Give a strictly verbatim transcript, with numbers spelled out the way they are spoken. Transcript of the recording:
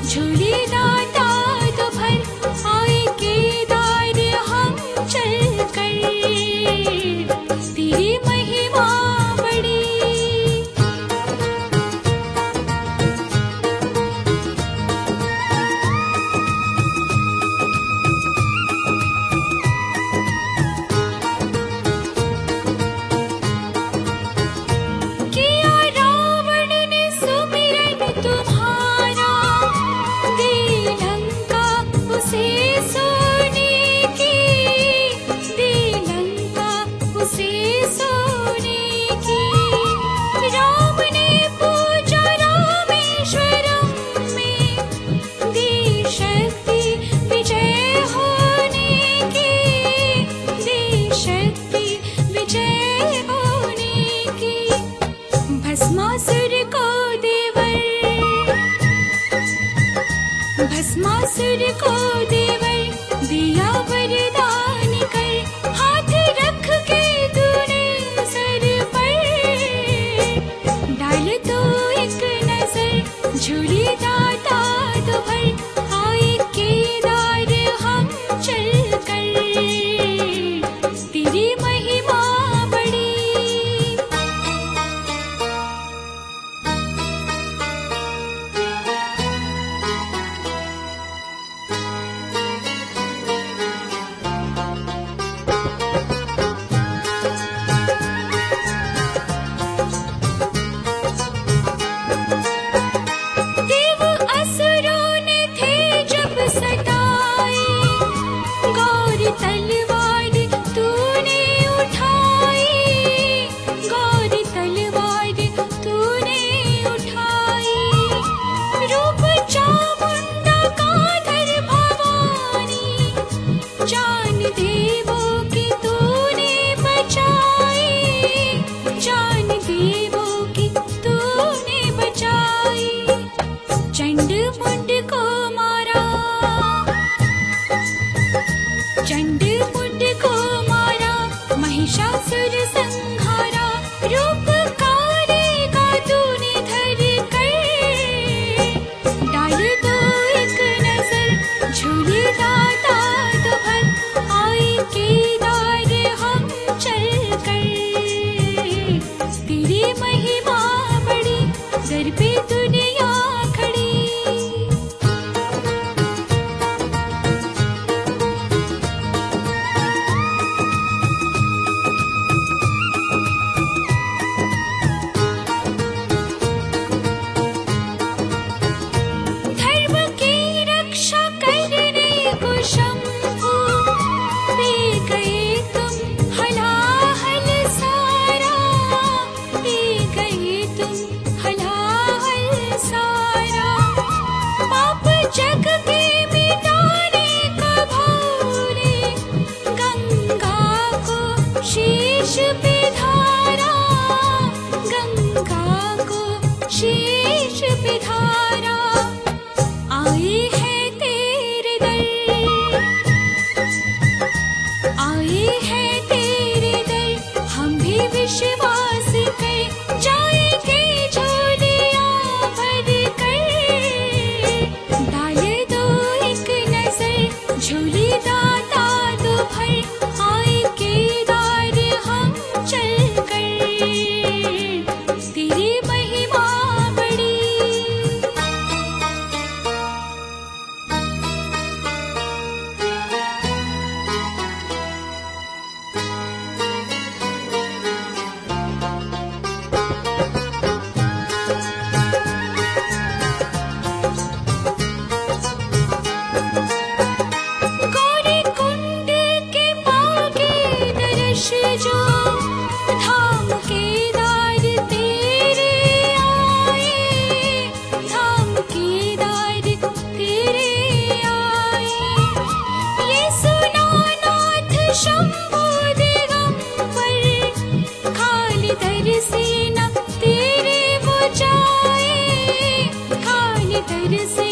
झूली दाता तो भर आए केदार हम चल कर, तेरी महिमा बड़ी। किया रावण ने सुमिरन तुम्हारा, दे लंका उसे सोने की, दे लंका उसे सोने की। राम ने पूजा रामेश्वरम में, दी शक्ति विजय होने की, दी शक्ति विजय होने की। भस्मासुर को देवर, भस्मासुर को देवर दिया वरदान कर, हाथ रख के तूने सर पर, डाल तो एक नजर झूली दाता तो भर आए केदार हम चल कर, तेरी महिमा बड़ी। देव असुरों ने थे जब सताए, गौर तलवार तूने उठाई, गौर तलवार तूने उठाई। रूप चामुंडा कांधर भवानी, जान देवों की तूने बचाई, जान देवों की तूने बचाई। चंड मुंड को मारा, चंड मुंड को मारा, महिषासुर संहारा। रूप कारेगा तूने धर कर, डाल दो एक नजर झूली दाता तो भर आए केदार हम चल कर, तेरी महिमा बड़ी, दर पे दुनिया खड़ी। धर्म की रक्षा करने को शंभु, पी गए तुम हलाहल सारा, पी गए तुम हलाहल सारा। पाप जग के मिटाने का भोले, गंगा को शीश पे धारा, गंगा को शीश पे धारा। आए हैं तेरे दर, आए हैं तेरे दर, हम भी विश्वास कर जाएंगे झोलियां भर कर, डाल दो एक नजर झोली दाता तो भर आए केदार हम चल कर, तेरी महिमा बड़ी। गौरी कुंड के पागे दर्श जो, धाम केदार तेरे आए, धाम केदार तेरे आए। ये सुना नाथ शंभु दिगंबर, खाली दर से न तेरे वो जाए, खाली दर से